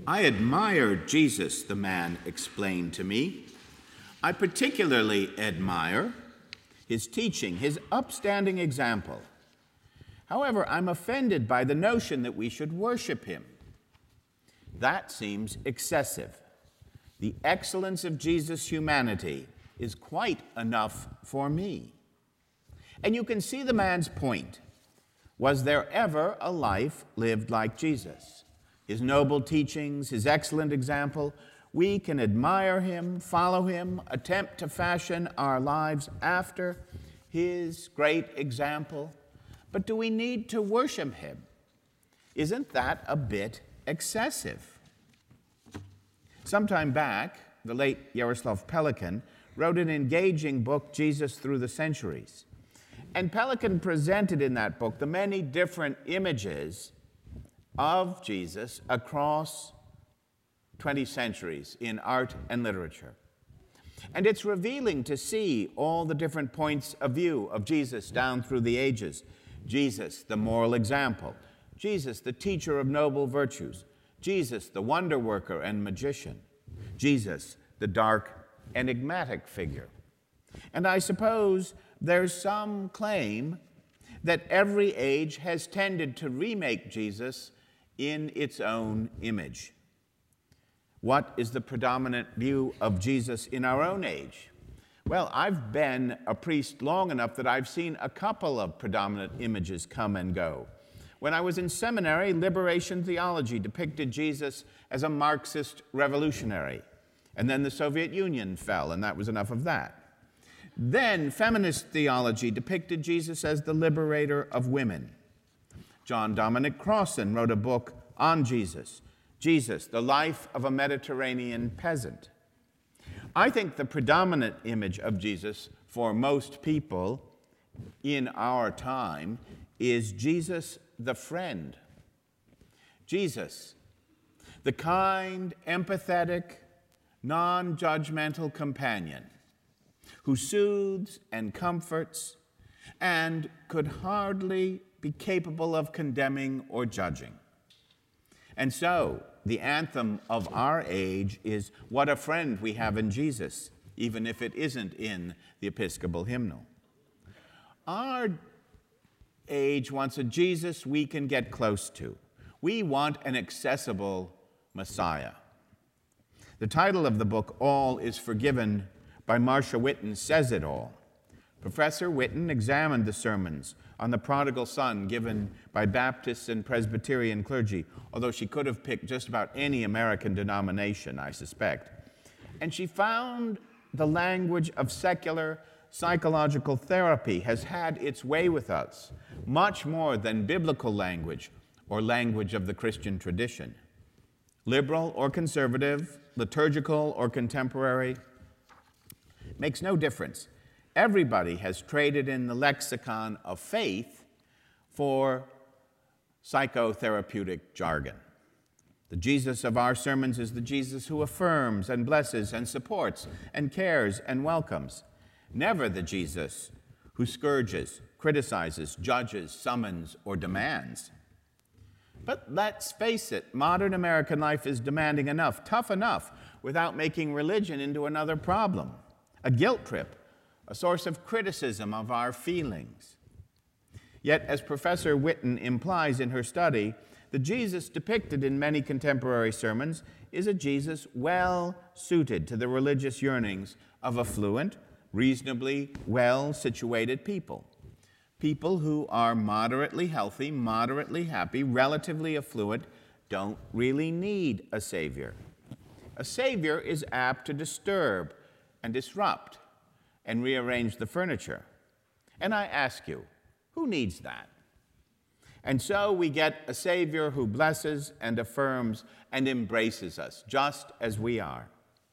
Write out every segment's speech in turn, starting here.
I admire Jesus, the man explained to me. I particularly admire his teaching, his upstanding example. However, I'm offended by the notion that we should worship him. That seems excessive. The excellence of Jesus' humanity is quite enough for me. And you can see the man's point. Was there ever a life lived like Jesus? His noble teachings, his excellent example, we can admire him, follow him, attempt to fashion our lives after his great example. But do we need to worship him? Isn't that a bit excessive? Sometime back, the late Yaroslav Pelikan wrote an engaging book, Jesus Through the Centuries. And Pelikan presented in that book the many different images of Jesus across 20 centuries in art and literature. And it's revealing to see all the different points of view of Jesus down through the ages. Jesus, the moral example. Jesus, the teacher of noble virtues. Jesus, the wonder worker and magician. Jesus, the dark, enigmatic figure. And I suppose there's some claim that every age has tended to remake Jesus in its own image. What is the predominant view of Jesus in our own age? Well, I've been a priest long enough that I've seen a couple of predominant images come and go. When I was in seminary, liberation theology depicted Jesus as a Marxist revolutionary. And then the Soviet Union fell, and that was enough of that. Then feminist theology depicted Jesus as the liberator of women. John Dominic Crossan wrote a book on Jesus, Jesus, the life of a Mediterranean peasant. I think the predominant image of Jesus for most people in our time is Jesus the friend. Jesus, the kind, empathetic, non-judgmental companion who soothes and comforts and could hardly be capable of condemning or judging. And so, the anthem of our age is, "What a friend we have in Jesus," even if it isn't in the Episcopal hymnal. Our age wants a Jesus we can get close to. We want an accessible Messiah. The title of the book, All is Forgiven, by Marcia Whitten, says it all. Professor Whitten examined the sermons on the prodigal son given by Baptists and Presbyterian clergy, although she could have picked just about any American denomination, I suspect. And she found the language of secular psychological therapy has had its way with us, much more than biblical language or language of the Christian tradition. Liberal or conservative, liturgical or contemporary, makes no difference. Everybody has traded in the lexicon of faith for psychotherapeutic jargon. The Jesus of our sermons is the Jesus who affirms and blesses and supports and cares and welcomes. Never the Jesus who scourges, criticizes, judges, summons, or demands. But let's face it, modern American life is demanding enough, tough enough, without making religion into another problem, a guilt trip, a source of criticism of our feelings. Yet, as Professor Whitten implies in her study, the Jesus depicted in many contemporary sermons is a Jesus well suited to the religious yearnings of affluent, reasonably well-situated people. People who are moderately healthy, moderately happy, relatively affluent, don't really need a savior. A savior is apt to disturb and disrupt and rearrange the furniture. And I ask you, who needs that? And so we get a Savior who blesses and affirms and embraces us just as we are.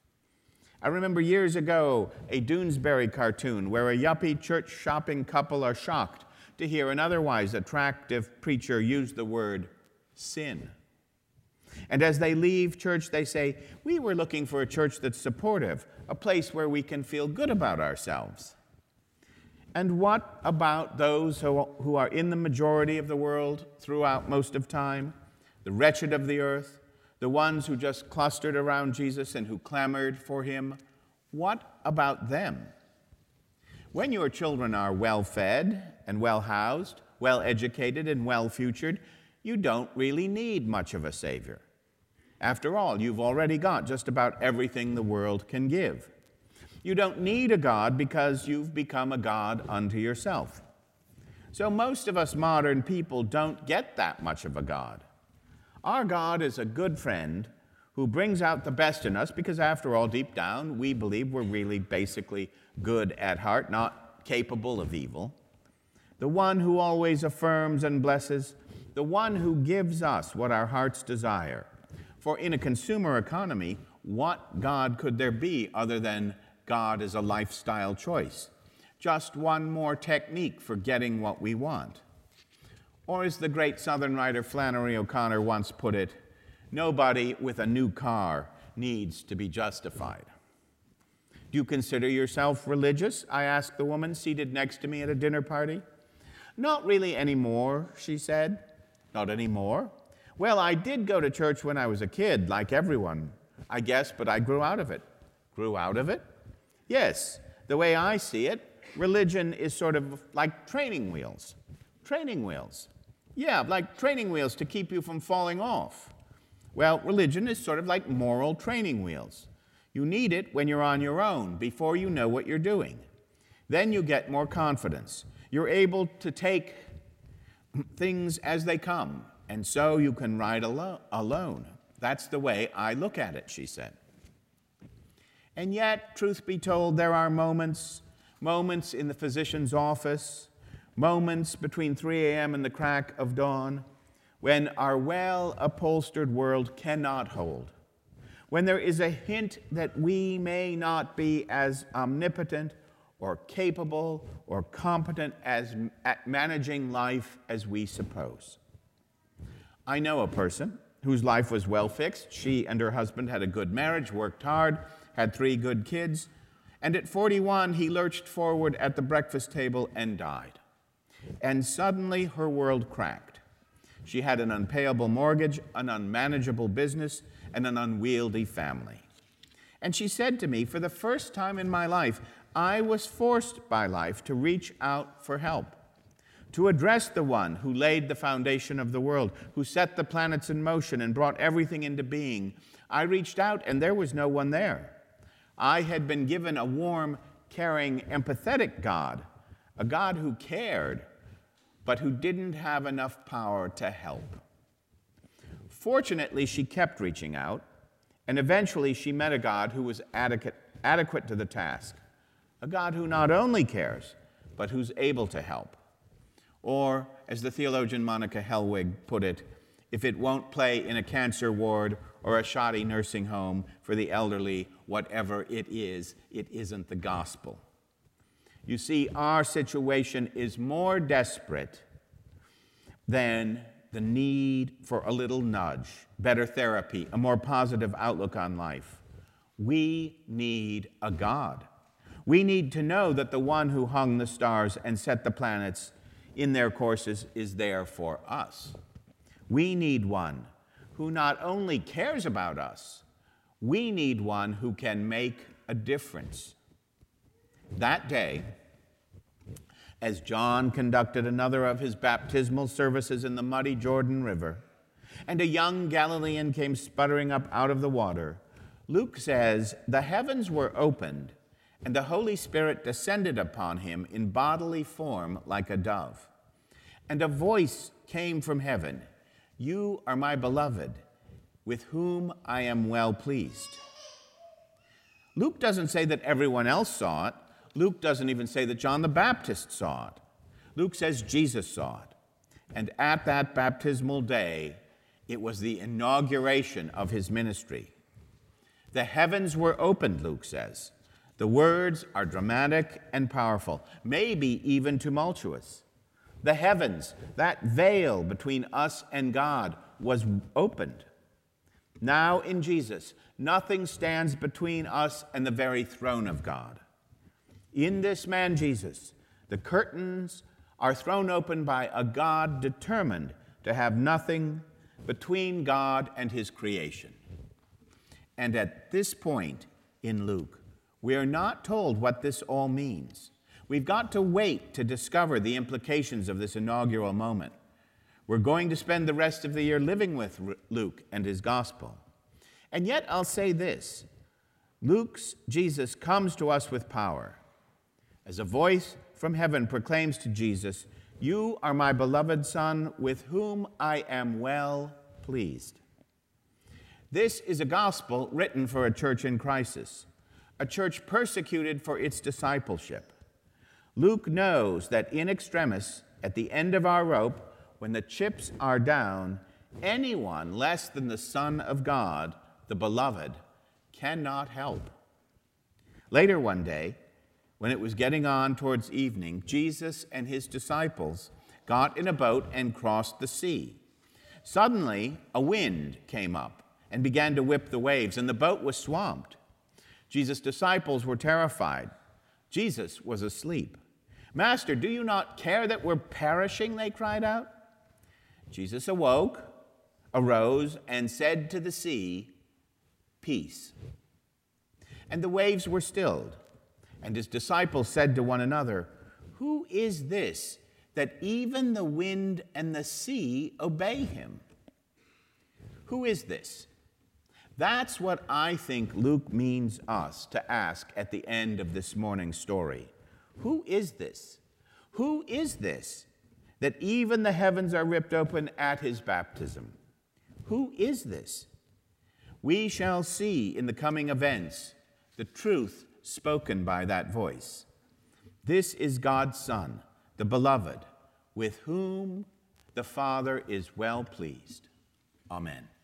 I remember years ago a Doonesbury cartoon where a yuppie church shopping couple are shocked to hear an otherwise attractive preacher use the word sin. And as they leave church, they say, "We were looking for a church that's supportive, a place where we can feel good about ourselves." And what about those who are in the majority of the world throughout most of time, the wretched of the earth, the ones who just clustered around Jesus and who clamored for him, what about them? When your children are well-fed and well-housed, well-educated and well-futured, you don't really need much of a Savior. After all, you've already got just about everything the world can give. You don't need a God because you've become a God unto yourself. So most of us modern people don't get that much of a God. Our God is a good friend who brings out the best in us because, after all, deep down, we believe we're really basically good at heart, not capable of evil. The one who always affirms and blesses, the one who gives us what our hearts desire. For in a consumer economy, what God could there be other than God is a lifestyle choice? Just one more technique for getting what we want. Or as the great Southern writer Flannery O'Connor once put it, nobody with a new car needs to be justified. Do you consider yourself religious? I asked the woman seated next to me at a dinner party. Not really anymore, she said. Not anymore? Well, I did go to church when I was a kid, like everyone, I guess, but I grew out of it. Grew out of it? Yes, the way I see it, religion is sort of like training wheels. Training wheels. Yeah, like training wheels to keep you from falling off. Well, religion is sort of like moral training wheels. You need it when you're on your own, before you know what you're doing. Then you get more confidence. You're able to take things as they come, and so you can ride alone. That's the way I look at it, she said. And yet, truth be told, there are moments in the physician's office, moments between 3 a.m. and the crack of dawn, when our well-upholstered world cannot hold, when there is a hint that we may not be as omnipotent or capable or competent at managing life as we suppose. I know a person whose life was well fixed. She and her husband had a good marriage, worked hard, had 3 good kids, and at 41, he lurched forward at the breakfast table and died. And suddenly, her world cracked. She had an unpayable mortgage, an unmanageable business, and an unwieldy family. And she said to me, for the first time in my life, I was forced by life to reach out for help, to address the one who laid the foundation of the world, who set the planets in motion and brought everything into being. I reached out, and there was no one there. I had been given a warm, caring, empathetic God, a God who cared, but who didn't have enough power to help. Fortunately, she kept reaching out, and eventually she met a God who was adequate to the task, a God who not only cares, but who's able to help. Or, as the theologian Monica Helwig put it, if it won't play in a cancer ward or a shoddy nursing home for the elderly, whatever it isn't the gospel. You see, our situation is more desperate than the need for a little nudge, better therapy, a more positive outlook on life. We need a God. We need to know that the one who hung the stars and set the planets in their courses is there for us. We need one who not only cares about us, we need one who can make a difference. That day, as John conducted another of his baptismal services in the muddy Jordan River, and a young Galilean came sputtering up out of the water, Luke says, the heavens were opened, and the Holy Spirit descended upon him in bodily form like a dove. And a voice came from heaven, "You are my beloved, with whom I am well pleased." Luke doesn't say that everyone else saw it. Luke doesn't even say that John the Baptist saw it. Luke says Jesus saw it. And at that baptismal day, it was the inauguration of his ministry. The heavens were opened, Luke says. The words are dramatic and powerful, maybe even tumultuous. The heavens, that veil between us and God, was opened. Now in Jesus, nothing stands between us and the very throne of God. In this man, Jesus, the curtains are thrown open by a God determined to have nothing between God and his creation. And at this point in Luke, we are not told what this all means. We've got to wait to discover the implications of this inaugural moment. We're going to spend the rest of the year living with Luke and his gospel. And yet I'll say this, Luke's Jesus comes to us with power. As a voice from heaven proclaims to Jesus, "You are my beloved Son, with whom I am well pleased." This is a gospel written for a church in crisis, a church persecuted for its discipleship. Luke knows that in extremis, at the end of our rope, when the chips are down, anyone less than the Son of God, the beloved, cannot help. Later one day, when it was getting on towards evening, Jesus and his disciples got in a boat and crossed the sea. Suddenly, a wind came up and began to whip the waves, and the boat was swamped. Jesus' disciples were terrified. Jesus was asleep. "Master, do you not care that we're perishing?" they cried out. Jesus awoke, arose, and said to the sea, "Peace." And the waves were stilled. And his disciples said to one another, "Who is this that even the wind and the sea obey him?" Who is this? That's what I think Luke means us to ask at the end of this morning's story. Who is this? Who is this that even the heavens are ripped open at his baptism? Who is this? We shall see in the coming events the truth spoken by that voice. This is God's Son, the beloved, with whom the Father is well pleased. Amen.